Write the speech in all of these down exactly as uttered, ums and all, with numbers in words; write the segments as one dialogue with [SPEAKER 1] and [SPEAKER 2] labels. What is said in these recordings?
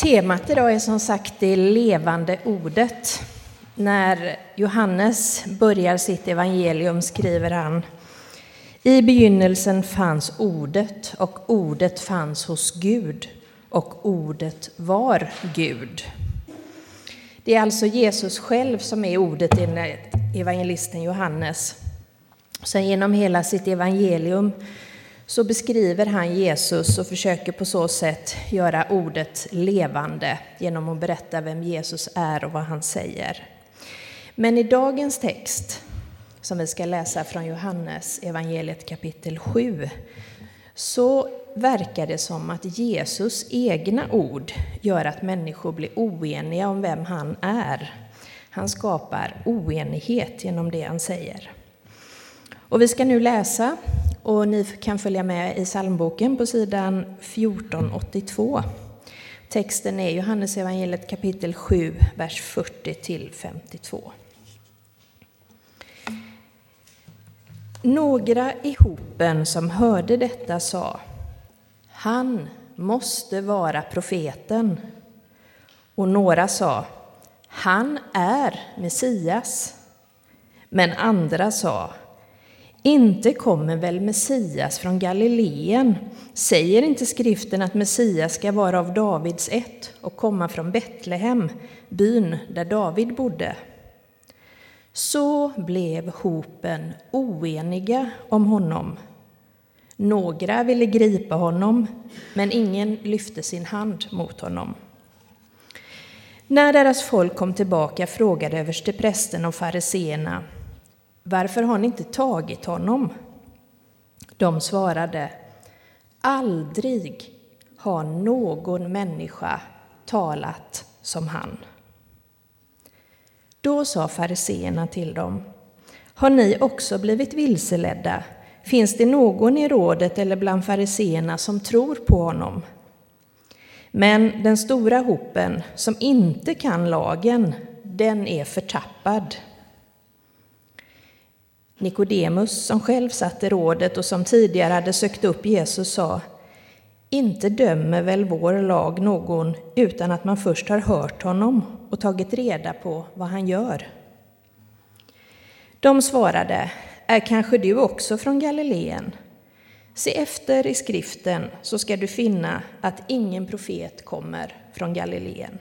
[SPEAKER 1] Temat idag är som sagt det levande ordet. När Johannes börjar sitt evangelium skriver han: I begynnelsen fanns ordet, och ordet fanns hos Gud, och ordet var Gud. Det är alltså Jesus själv som är ordet i evangelisten Johannes. Sen genom hela sitt evangelium så beskriver han Jesus och försöker på så sätt göra ordet levande genom att berätta vem Jesus är och vad han säger. Men i dagens text, som vi ska läsa från Johannes evangeliet kapitel sju, så verkar det som att Jesus egna ord gör att människor blir oeniga om vem han är. Han skapar oenighet genom det han säger. Och vi ska nu läsa, och ni kan följa med i psalmboken på sidan fjorton åttiotvå. Texten är Johannes evangeliet kapitel sju, vers fyrtio till femtiotvå. Några i hopen som hörde detta sa: Han måste vara profeten. Och några sa: Han är Messias. Men andra sa: Inte kommer väl Messias från Galileen? Säger inte skriften att Messias ska vara av Davids ett och komma från Betlehem, byn där David bodde? Så blev hopen oeniga om honom. Några ville gripa honom, men ingen lyfte sin hand mot honom. När deras folk kom tillbaka frågade översteprästen och fariseerna: Varför har ni inte tagit honom? De svarade: Aldrig har någon människa talat som han. Då sa fariseerna till dem: Har ni också blivit vilseledda? Finns det någon i rådet eller bland fariseerna som tror på honom? Men den stora hopen som inte kan lagen, den är förtappad. Nikodemus, som själv satt i rådet och som tidigare hade sökt upp Jesus, sa: Inte dömer väl vår lag någon utan att man först har hört honom och tagit reda på vad han gör? De svarade: Är kanske du också från Galileen? Se efter i skriften, så ska du finna att ingen profet kommer från Galileen.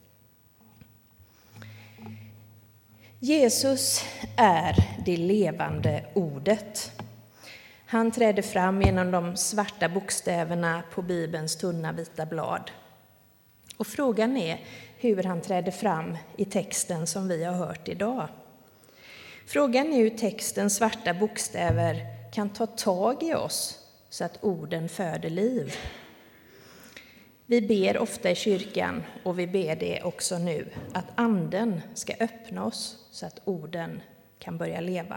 [SPEAKER 1] Jesus är det levande ordet. Han träder fram genom de svarta bokstäverna på Bibelns tunna vita blad. Och frågan är hur han träder fram i texten som vi har hört idag. Frågan är hur textens svarta bokstäver kan ta tag i oss så att orden föder liv. Vi ber ofta i kyrkan, och vi ber det också nu, att anden ska öppna oss så att orden kan börja leva.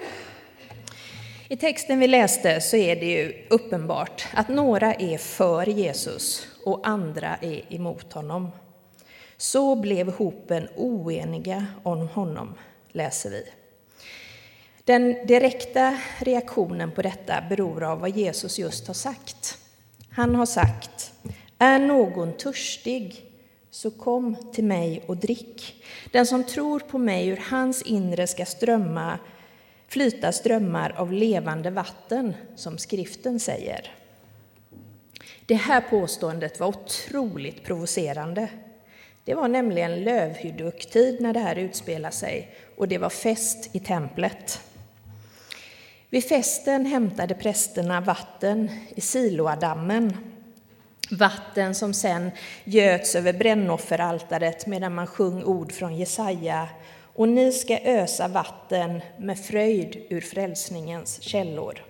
[SPEAKER 1] I texten vi läste så är det ju uppenbart att några är för Jesus och andra är emot honom. Så blev hopen oeniga om honom, läser vi. Den direkta reaktionen på detta beror av vad Jesus just har sagt. Han har sagt: Är någon törstig, så kom till mig och drick. Den som tror på mig, ur hans inre ska strömma, flyta strömmar av levande vatten, som skriften säger. Det här påståendet var otroligt provocerande. Det var nämligen lövhyddoktid när det här utspelade sig, och det var fest i templet. Vid festen hämtade prästerna vatten i Siloadammen. Vatten som sen göts över brännofferaltaret medan man sjöng ord från Jesaja: Och ni ska ösa vatten med fröjd ur frälsningens källor.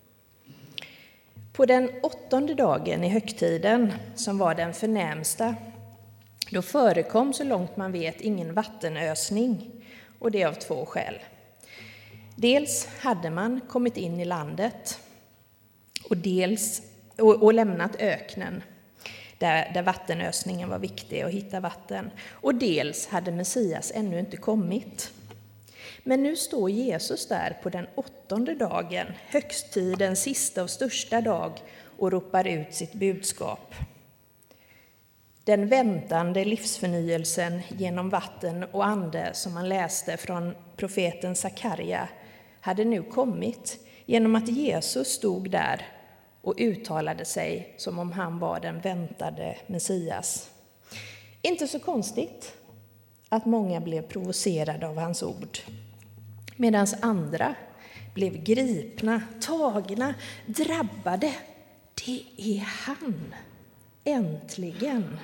[SPEAKER 1] På den åttonde dagen i högtiden, som var den förnämsta, då förekom så långt man vet ingen vattenösning, och det av två skäl. Dels hade man kommit in i landet och, dels, och, och lämnat öknen där, där vattenösningen var viktig att hitta vatten. Och dels hade Messias ännu inte kommit. Men nu står Jesus där på den åttonde dagen, högstidens sista och största dag, och ropar ut sitt budskap. Den väntande livsförnyelsen genom vatten och ande som man läste från profeten Sakarja hade nu kommit genom att Jesus stod där och uttalade sig som om han var den väntade Messias. Inte så konstigt att många blev provocerade av hans ord, medan andra blev gripna, tagna, drabbade. Det är han, äntligen.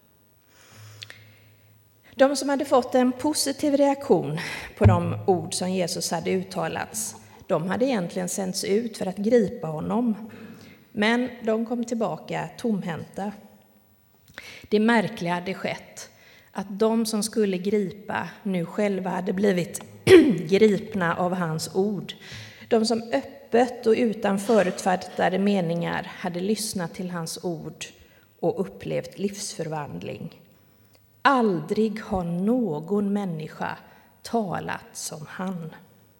[SPEAKER 1] De som hade fått en positiv reaktion på de ord som Jesus hade uttalats, de hade egentligen sänts ut för att gripa honom. Men de kom tillbaka tomhänta. Det märkliga hade skett att de som skulle gripa nu själva hade blivit gripna av hans ord. De som öppet och utan förutfattade meningar hade lyssnat till hans ord och upplevt livsförvandling. Aldrig har någon människa talat som han.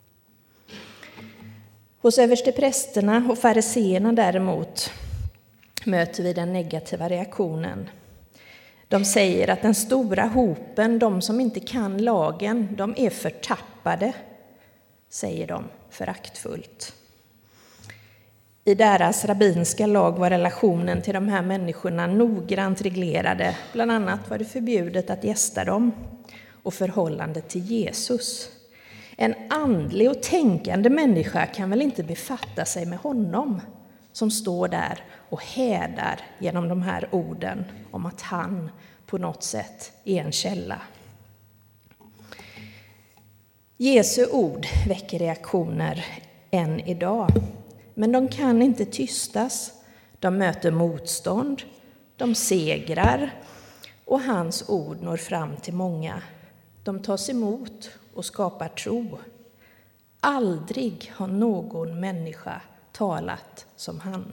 [SPEAKER 1] Hos översteprästerna och fariseerna däremot möter vi den negativa reaktionen. De säger att den stora hopen, de som inte kan lagen, de är förtappade, säger de föraktfullt. I deras rabbinska lag var relationen till de här människorna noggrant reglerade. Bland annat var det förbjudet att gästa dem och förhållandet till Jesus. En andlig och tänkande människa kan väl inte befatta sig med honom som står där och hädar genom de här orden om att han på något sätt är en källa. Jesu ord väcker reaktioner än idag, men de kan inte tystas. De möter motstånd, de segrar och hans ord når fram till många. De tas emot och skapar tro. Aldrig har någon människa talat som han.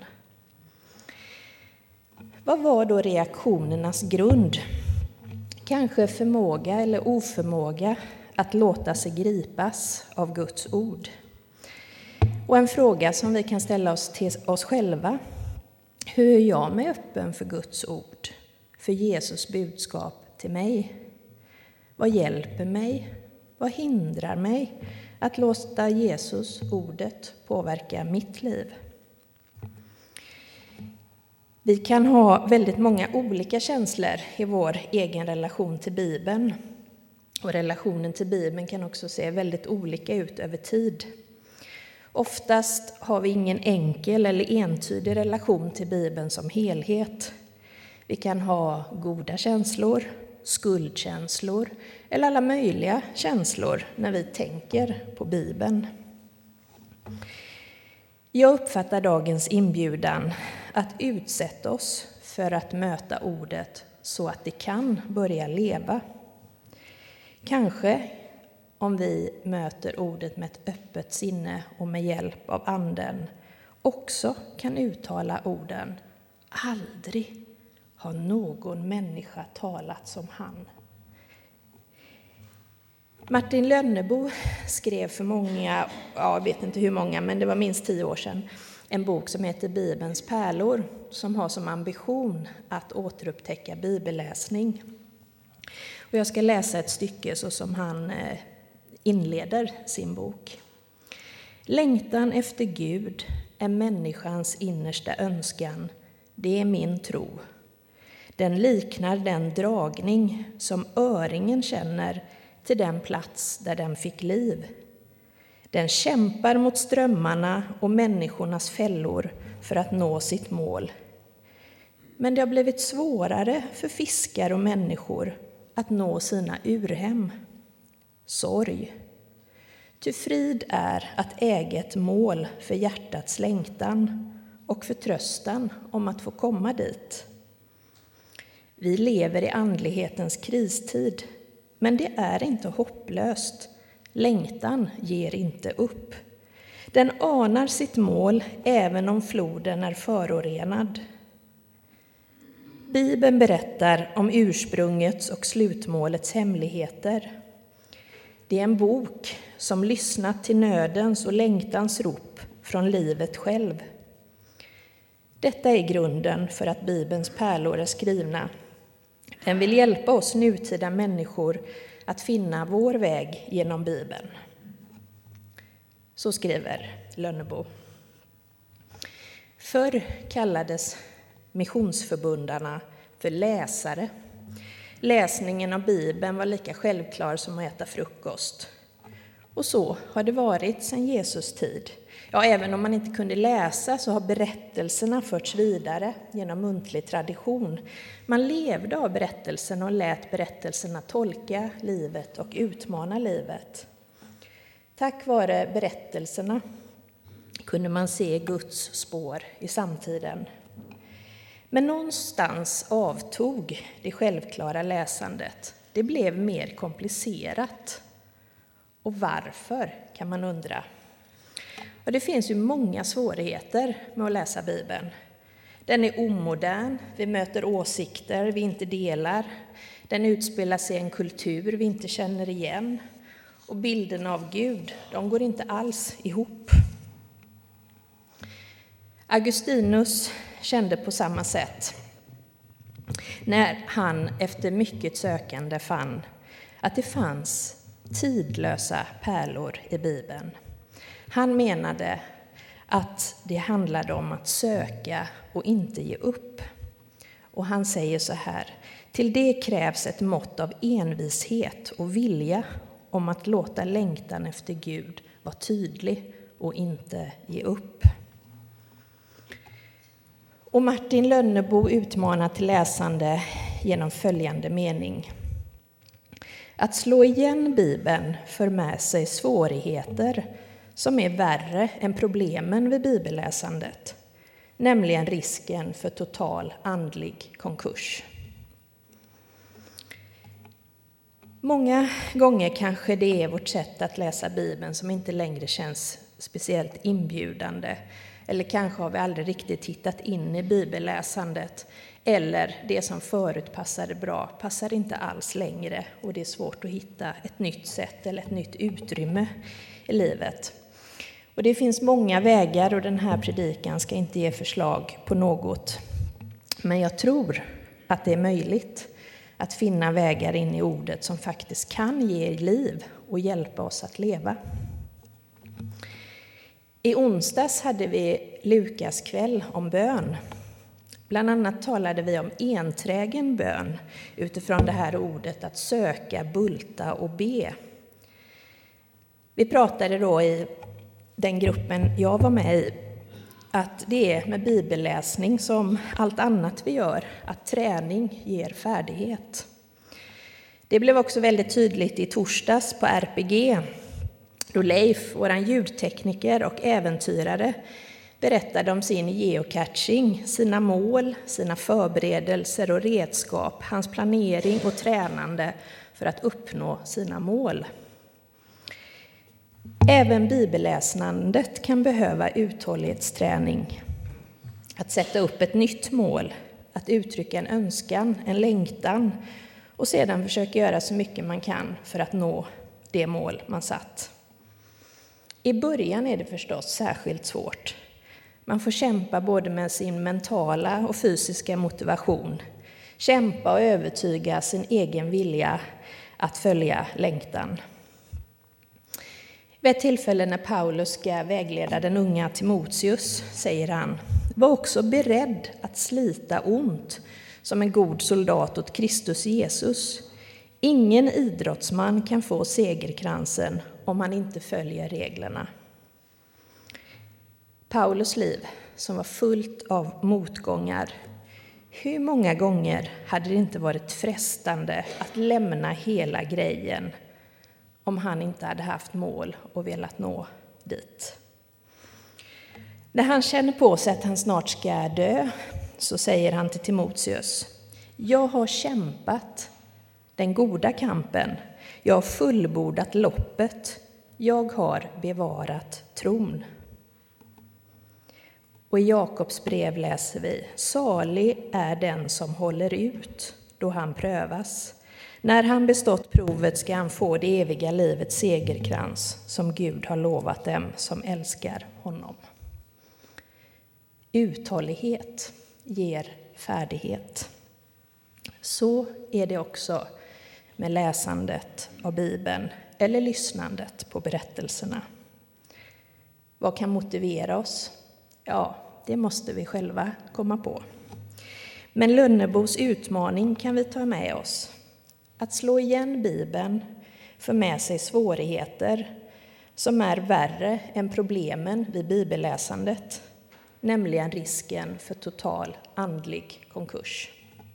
[SPEAKER 1] Vad var då reaktionernas grund? Kanske förmåga eller oförmåga att låta sig gripas av Guds ord. Och en fråga som vi kan ställa oss till oss själva. Hur är jag mig öppen för Guds ord? För Jesus budskap till mig? Vad hjälper mig? Vad hindrar mig att låta Jesus ordet påverka mitt liv? Vi kan ha väldigt många olika känslor i vår egen relation till Bibeln. Och relationen till Bibeln kan också se väldigt olika ut över tid. Oftast har vi ingen enkel eller entydig relation till Bibeln som helhet. Vi kan ha goda känslor, skuldkänslor eller alla möjliga känslor när vi tänker på Bibeln. Jag uppfattar dagens inbjudan att utsätta oss för att möta ordet så att det kan börja leva. Kanske om vi möter ordet med ett öppet sinne och med hjälp av anden också kan uttala orden: aldrig har någon människa talat som han. Martin Lönnebo skrev för många, jag vet inte hur många, men det var minst tio år sedan, en bok som heter Bibelns pärlor, som har som ambition att återupptäcka bibelläsning. Och jag ska läsa ett stycke så som han inleder sin bok. Längtan efter Gud är människans innersta önskan, det är min tro. Den liknar den dragning som öringen känner till den plats där den fick liv. Den kämpar mot strömmarna och människornas fällor för att nå sitt mål. Men det har blivit svårare för fiskar och människor att nå sina urhem. Sorg. Ty frid är att äga ett mål för hjärtats längtan och förtröstan om att få komma dit. Vi lever i andlighetens kristid, men det är inte hopplöst. Längtan ger inte upp. Den anar sitt mål även om floden är förorenad. Bibeln berättar om ursprungets och slutmålets hemligheter. Det är en bok som lyssnat till nödens och längtans rop från livet själv. Detta är grunden för att Bibelns pärlor är skrivna. Den vill hjälpa oss nutida människor att finna vår väg genom Bibeln. Så skriver Lönnebo. Förr kallades missionsförbundarna för läsare. Läsningen av Bibeln var lika självklar som att äta frukost. Och så har det varit sedan Jesus tid. Ja, även om man inte kunde läsa så har berättelserna förts vidare genom muntlig tradition. Man levde av berättelserna och lät berättelserna tolka livet och utmana livet. Tack vare berättelserna kunde man se Guds spår i samtiden. Men någonstans avtog det självklara läsandet. Det blev mer komplicerat. Och varför, kan man undra. Och det finns ju många svårigheter med att läsa Bibeln. Den är omodern, vi möter åsikter vi inte delar. Den utspelar sig i en kultur vi inte känner igen. Och bilden av Gud, de går inte alls ihop. Augustinus kände på samma sätt när han efter mycket sökande fann att det fanns tidlösa pärlor i Bibeln. Han menade att det handlade om att söka och inte ge upp. Och han säger så här: till det krävs ett mått av envishet och vilja om att låta längtan efter Gud vara tydlig och inte ge upp. Och Martin Lönnebo utmanar till läsande genom följande mening. Att slå igen Bibeln för med sig svårigheter som är värre än problemen vid bibelläsandet, nämligen risken för total andlig konkurs. Många gånger kanske det är vårt sätt att läsa Bibeln som inte längre känns speciellt inbjudande. Eller kanske har vi aldrig riktigt hittat in i bibelläsandet. Eller det som förut passade bra passar inte alls längre. Och det är svårt att hitta ett nytt sätt eller ett nytt utrymme i livet. Och det finns många vägar och den här predikan ska inte ge förslag på något. Men jag tror att det är möjligt att finna vägar in i ordet som faktiskt kan ge liv och hjälpa oss att leva. I onsdags hade vi Lukas kväll om bön. Bland annat talade vi om enträgen bön utifrån det här ordet att söka, bulta och be. Vi pratade då i den gruppen jag var med i att det är med bibelläsning som allt annat vi gör, att träning ger färdighet. Det blev också väldigt tydligt i torsdags på R P G, då Leif, våran ljudtekniker och äventyrare, berättade om sin geocaching, sina mål, sina förberedelser och redskap, hans planering och tränande för att uppnå sina mål. Även bibelläsnandet kan behöva uthållighetsträning. Att sätta upp ett nytt mål, att uttrycka en önskan, en längtan och sedan försöka göra så mycket man kan för att nå det mål man satt. I början är det förstås särskilt svårt. Man får kämpa både med sin mentala och fysiska motivation. Kämpa och övertyga sin egen vilja att följa längtan. Vid ett tillfälle när Paulus ska vägleda den unga Timoteus säger han: var också beredd att slita ont som en god soldat åt Kristus Jesus. Ingen idrottsman kan få segerkransen om han inte följer reglerna. Paulus liv som var fullt av motgångar. Hur många gånger hade det inte varit frestande att lämna hela grejen om han inte hade haft mål och velat nå dit? När han känner på sig att han snart ska dö så säger han till Timoteus: jag har kämpat den goda kampen, jag har fullbordat loppet, jag har bevarat tron. Och i Jakobs brev läser vi: salig är den som håller ut då han prövas. När han bestått provet ska han få det eviga livets segerkrans som Gud har lovat dem som älskar honom. Uthållighet ger färdighet. Så är det också med läsandet av Bibeln eller lyssnandet på berättelserna. Vad kan motivera oss? Ja, det måste vi själva komma på. Men Lönnebos utmaning kan vi ta med oss. Att slå igen Bibeln för med sig svårigheter som är värre än problemen vid bibelläsandet, nämligen risken för total andlig konkurs.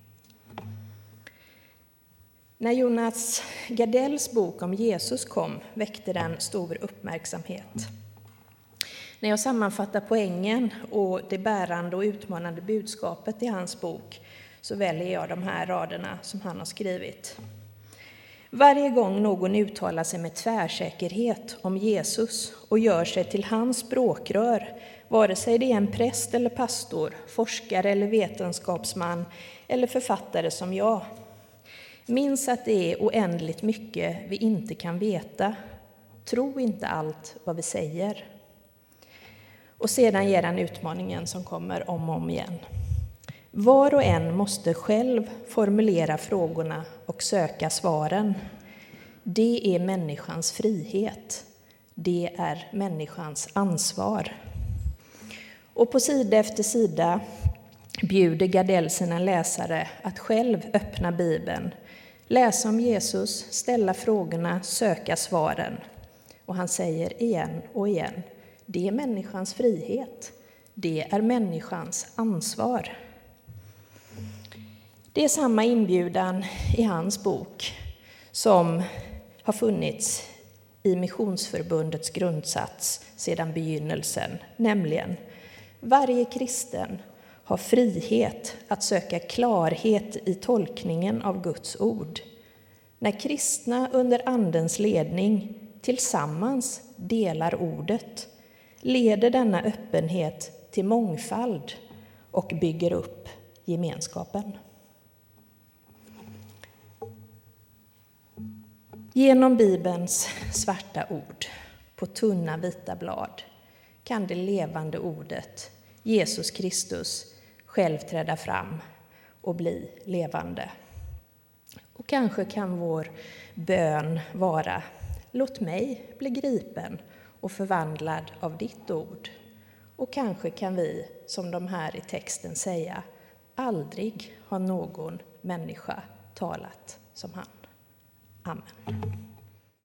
[SPEAKER 1] När Jonas Gardells bok om Jesus kom väckte den stor uppmärksamhet. När jag sammanfattar poängen och det bärande och utmanande budskapet i hans bok så väljer jag de här raderna som han har skrivit. Varje gång någon uttalar sig med tvärsäkerhet om Jesus och gör sig till hans språkrör, vare sig det är en präst eller pastor, forskare eller vetenskapsman eller författare som jag, minns att det är oändligt mycket vi inte kan veta. Tro inte allt vad vi säger. Och sedan ger han utmaningen som kommer om och om igen. Var och en måste själv formulera frågorna och söka svaren. Det är människans frihet. Det är människans ansvar. Och på sida efter sida bjuder Gardell sina läsare att själv öppna Bibeln, läsa om Jesus, ställa frågorna, söka svaren. Och han säger igen och igen, det är människans frihet. Det är människans ansvar. Det är samma inbjudan i hans bok som har funnits i Missionsförbundets grundsats sedan begynnelsen, nämligen varje kristen har frihet att söka klarhet i tolkningen av Guds ord. När kristna under andens ledning tillsammans delar ordet leder denna öppenhet till mångfald och bygger upp gemenskapen. Genom Bibelns svarta ord på tunna vita blad kan det levande ordet, Jesus Kristus, själv träda fram och bli levande. Och kanske kan vår bön vara, låt mig bli gripen och förvandlad av ditt ord. Och kanske kan vi, som de här i texten säga, aldrig har någon människa talat som han. Amen.